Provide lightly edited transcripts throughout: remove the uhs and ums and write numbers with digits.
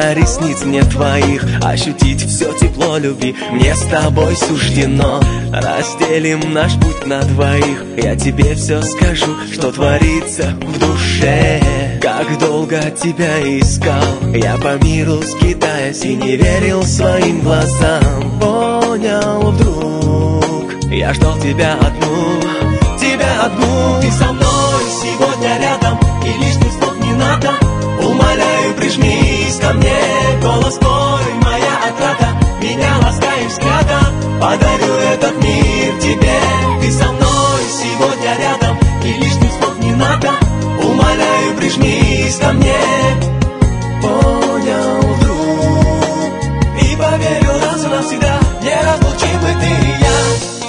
до ресниц мне твоих ощутить все тепло любви. Мне с тобой суждено, разделим наш путь на двоих. Я тебе все скажу, что творится в душе. Как долго тебя искал, я по миру скитаясь и не верил своим глазам. Понял вдруг, я ждал тебя одну, тебя одну. Ты со мной сегодня рядом, и лишних слов не надо. Умоляю, прижмись ко мне, голос твой, моя отрада. Меня ласкаешь взглядом, подарю этот мир тебе. Ты со мной сегодня рядом, и лишних слов не надо. Умоляю, прижмись ко мне. Понял вдруг и поверил раз и навсегда, неразлучимы ты и я.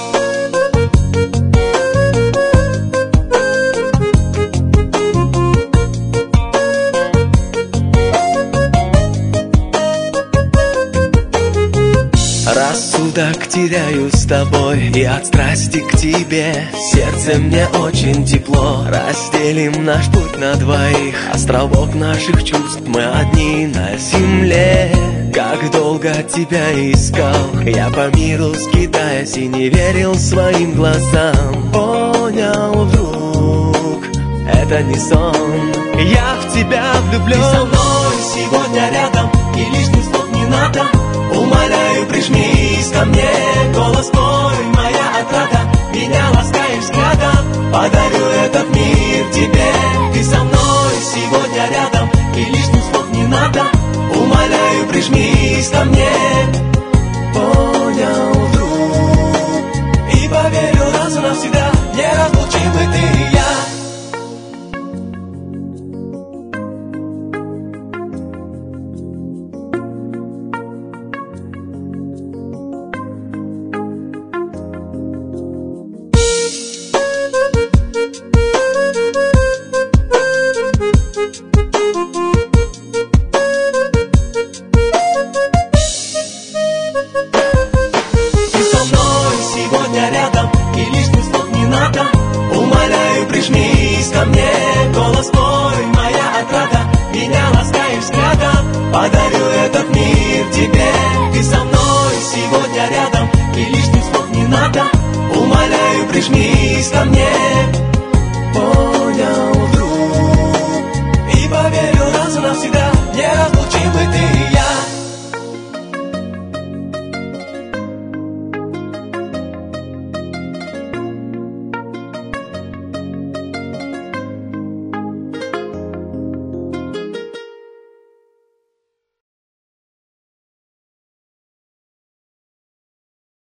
Рассудок теряю с тобой, и от страсти к тебе сердце мне очень тепло. Разделим наш путь на двоих, островок наших чувств мы одни на земле. Как долго тебя искал, я по миру скитаясь и не верил своим глазам. Понял вдруг, это не сон, я в тебя влюблен. Ты со мной сегодня рядом, и лишних слов не надо. Умоляю, прижмись ко мне, голос твой, моя отрада. Меня ласкаешь взглядом, подарю этот мир тебе. Ты со мной сегодня рядом, и лишних слов не надо. Умоляю, прижмись ко мне. Понял вдруг и поверил раз и навсегда, неразлучимы ты и я.